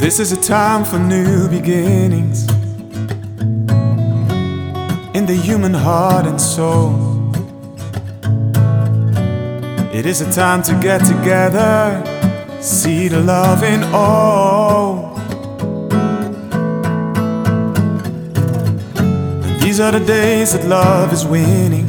This is a time for new beginnings in the human heart and soul. It is a time to get together, see the love in all. And these are the days that love is winning,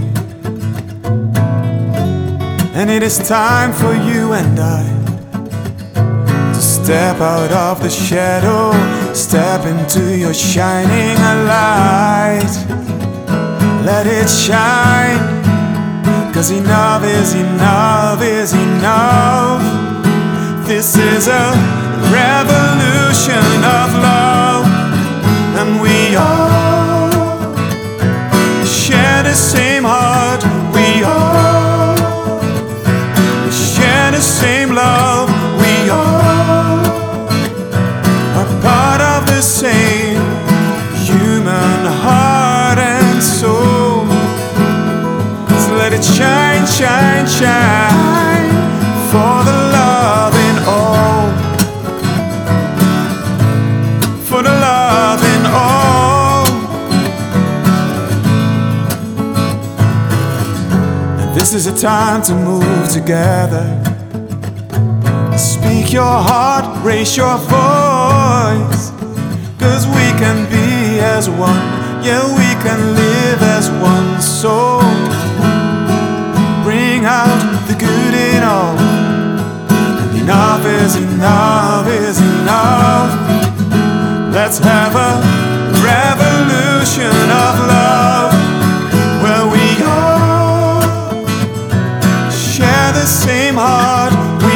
and it is time for you and I to step out of the shadow, step into your shining light. Let it shine, 'cause enough is enough is enough. This is a revolution of love, and we all share the same heart. We all share the same love. We all are part of the same human heart and soul. So let it shine, shine, shine for the love in all, for the love in all. And this is a time to move together. Speak your heart, raise your voice, 'cause we can be as one, yeah, we can live as one soul. Bring out the good in all. Enough is enough is enough. Let's have a revolution of love, where we all share the same heart. We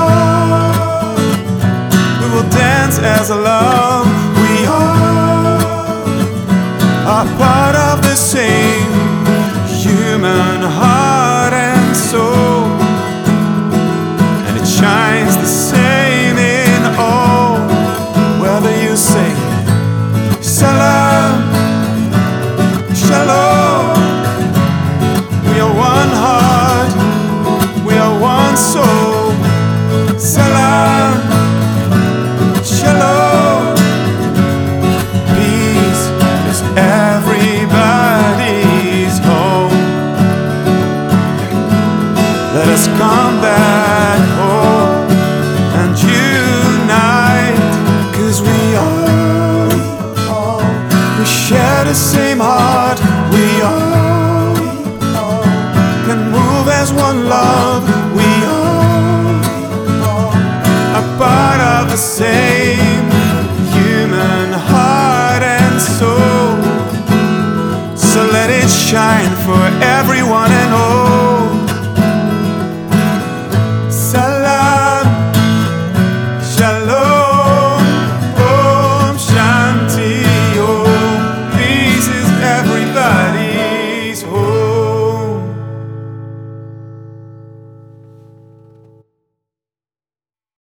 will dance as a love. We all are part of the same human heart and soul, and it shines the same in all. Whether you say salam, shalom, we are one heart, we are one soul. Salam, shalom, peace is everybody's home. Let us come back home and unite, 'cause we share the same heart. We all can move as one love. We all are part of the same human heart and soul. So let it shine for everyone